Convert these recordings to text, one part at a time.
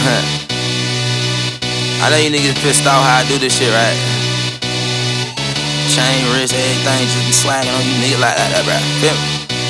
I know you niggas pissed off how I do this shit, right? Chain, wrist, everything, just be swagging on you niggas like that, bro. Feel me?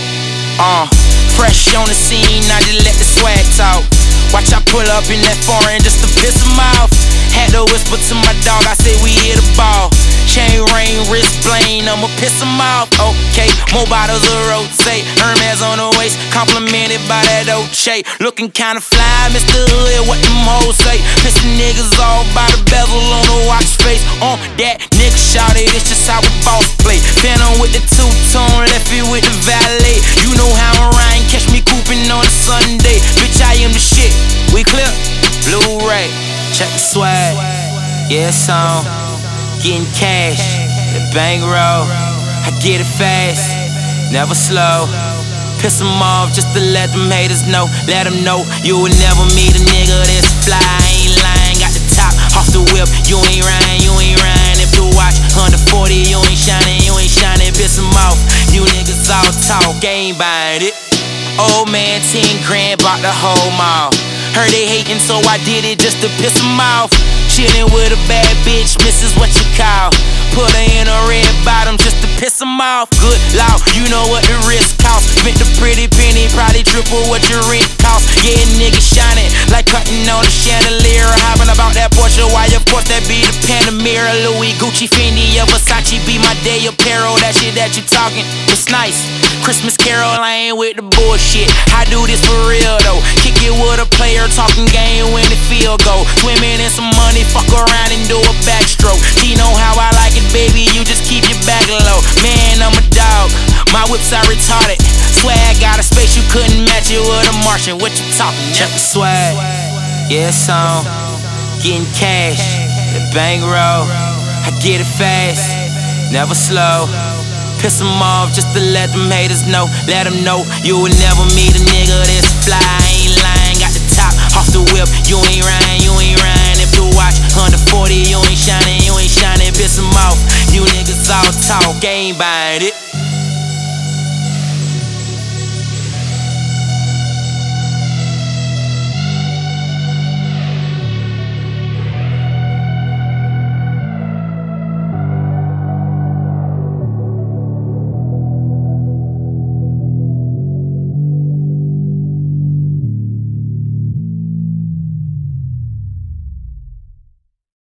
Fresh on the scene, I just let the swag talk. Watch I pull up in that foreign just to piss him off. Had to whisper to my dog, I said we hit a ball. Chain ring, wrist bling, I'ma piss him off. Okay, more bottles of rosé, Hermes on the waist, complimented by that Dolce. Looking kinda fly, Mr. Hood, what them hoes say. Pissing niggas off by the bezel on the watch face. That nigga shouted, it's just how we boss play. Phantom with the two-tone, left it with the valet. You know how I'm riding, catch me cooping on a Sunday. Bitch, I am the shit, we clear, Blu-ray. Check the swag, yeah, it's on. Getting cash, the bankroll. I get it fast, never slow. Piss them off just to let them haters know. Let them know you will never meet a nigga that's fly. I ain't lying, got the top off the whip. You ain't riding, you ain't riding. If you watch 140, you ain't shining, you ain't shining. Piss them off, you niggas all talk, ain't buying it. Old man, 10 grand, bought the whole mall. Heard they hating, so I did it just to piss them off. Chillin' with a bad bitch, missus what you call. Put her in a red bottom just to piss them off. Good law, you know what the risk cost. Spent the pretty penny, probably triple what your rent cost. Yeah, nigga shining like cutting on a chandelier. Hopping about that Porsche, why of course that be the Panamera. Louis, Gucci, Fendi, or Versace be my day apparel. That shit that you talking, it's nice. Christmas Carol, I ain't with the bullshit. I do this for real though. Kick it with a player, talking game when the field go. Swimming in some money, fuck around and do a backstroke. She know how I like it, baby, you just keep your back low. Man, I'm a dog, my whips are retarded. Swag got a space, you couldn't match it with a Martian. What you talking? Check the swag, yeah, it's on. Getting cash, the bankroll. I get it fast, never slow. Piss them off just to let them haters know. Let them know you will never meet a nigga that's fly. I ain't lying, got the top off the whip. You ain't riding, you ain't riding. If you watch 140, you ain't shining, you ain't shining. Piss them off, you niggas all talk, ain't buying it.